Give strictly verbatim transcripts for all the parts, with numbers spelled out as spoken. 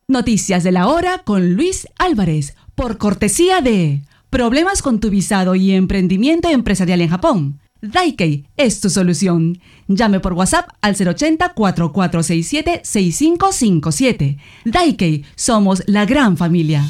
Noticias de la hora con Luis Álvarez, por cortesía de Problemas con tu visado y emprendimiento empresarial en Japón. Daikei es tu solución. Llame por WhatsApp al cero ochenta, cuatro cuatro seis siete, seis cinco cinco siete. Daikei, somos la gran familia.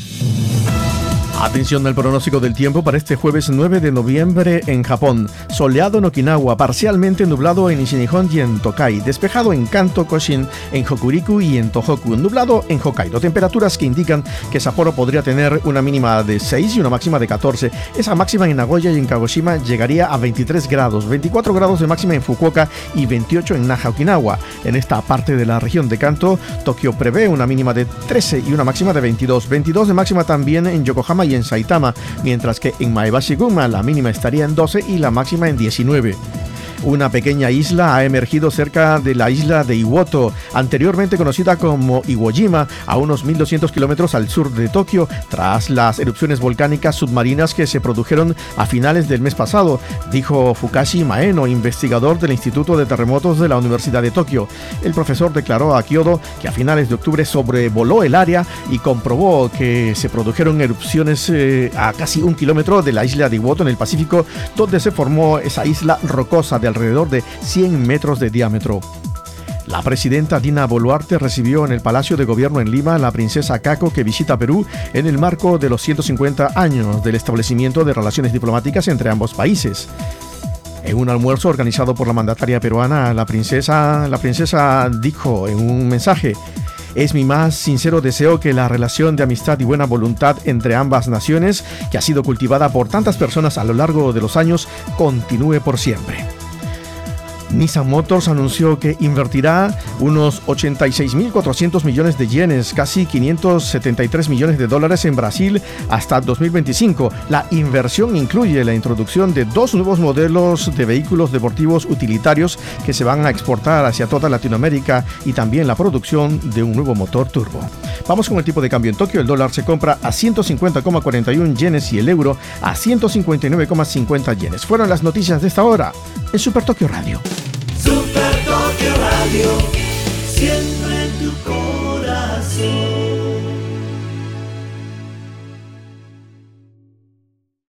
Atención al pronóstico del tiempo para este jueves nueve de noviembre en Japón. Soleado en Okinawa, parcialmente nublado en Nishinihon y en Tokai, despejado en Kanto, Koshin, en Hokuriku y en Tohoku, nublado en Hokkaido. Temperaturas que indican que Sapporo podría tener una mínima de seis y una máxima de catorce. Esa máxima en Nagoya y en Kagoshima llegaría a veintitrés grados, veinticuatro grados de máxima en Fukuoka y veintiocho en Naha, Okinawa. En esta parte de la región de Kanto, Tokio prevé una mínima de trece y una máxima de veintidós, veintidós de máxima también en Yokohama y en Saitama, mientras que en Maebashi-Gunma la mínima estaría en doce y la máxima en diecinueve. Una pequeña isla ha emergido cerca de la isla de Iwoto, anteriormente conocida como Iwo Jima, a unos mil doscientos kilómetros al sur de Tokio, tras las erupciones volcánicas submarinas que se produjeron a finales del mes pasado, dijo Fukashi Maeno, investigador del Instituto de Terremotos de la Universidad de Tokio. El profesor declaró a Kyodo que a finales de octubre sobrevoló el área y comprobó que se produjeron erupciones eh, a casi un kilómetro de la isla de Iwoto en el Pacífico, donde se formó esa isla rocosa de alrededor de cien metros de diámetro. La presidenta Dina Boluarte recibió en el Palacio de Gobierno en Lima a la princesa Kako, que visita Perú en el marco de los ciento cincuenta años del establecimiento de relaciones diplomáticas entre ambos países. En un almuerzo organizado por la mandataria peruana, la princesa, la princesa dijo en un mensaje: "Es mi más sincero deseo que la relación de amistad y buena voluntad entre ambas naciones, que ha sido cultivada por tantas personas a lo largo de los años, continúe por siempre". Nissan Motors anunció que invertirá unos ochenta y seis mil cuatrocientos millones de yenes, casi quinientos setenta y tres millones de dólares en Brasil hasta dos mil veinticinco. La inversión incluye la introducción de dos nuevos modelos de vehículos deportivos utilitarios que se van a exportar hacia toda Latinoamérica y también la producción de un nuevo motor turbo. Vamos con el tipo de cambio en Tokio. El dólar se compra a ciento cincuenta coma cuarenta y uno yenes y el euro a ciento cincuenta y nueve coma cincuenta yenes. Fueron las noticias de esta hora en Super Tokio Radio. Super Tokio Radio.